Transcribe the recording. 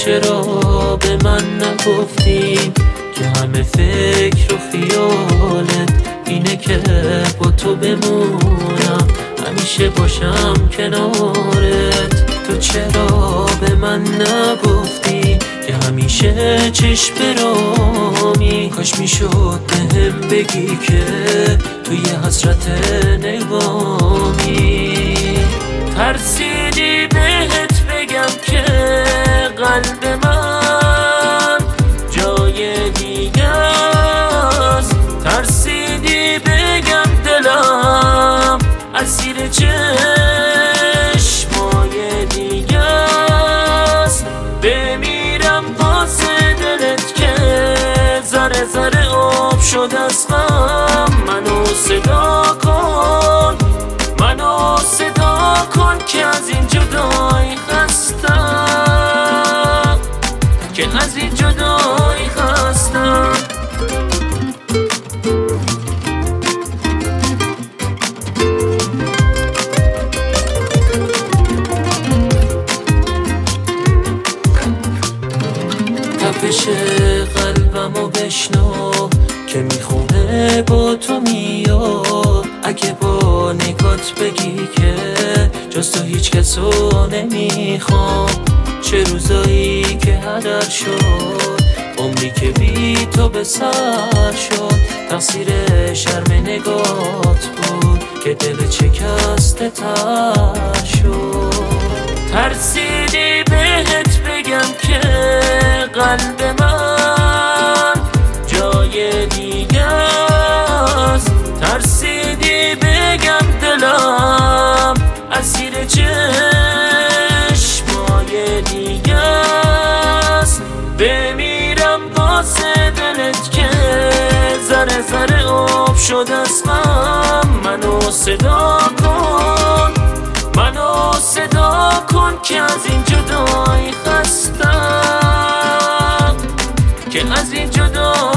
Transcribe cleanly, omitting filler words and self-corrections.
چرا به من نگفتی که همه فکر و خیالت اینه که با تو بمونم، همیشه باشم کنارت. تو چرا به من نگفتی که همیشه چشم برامی؟ کاش میشد بهم بگی که توی حسرت نگامی. ترسیدی بهت بگم که قلب من جای دیگه است، ترسیدی بگم دلم اسیر چشمای دیگه است. بمیرم واسه دلت که ذره ذره آب شد از غم. منو صدا کن، منو صدا کن که از این جدایی خستم، که از این جدایی خستم. تپش قلبمو بشنو که میخونه با تو میاد. اگه با نگات بگی که جز تو هیچ کسو نمیخوام، چه روزایی که هدر شد، عمری که بی تو به سر شد. تقصیر شرم نگات بود که دل شکسته تر شد. ترسیدی بهت بگم که قلب من جای دیگه است، ترسیدی بگم دلم اسیر چشمای دیگه است. بمیرم واسه دلت که ذره ذره آب شد از غم. منو صدا کن، منو صدا کن که از این جدایی خستم، که از این جدایی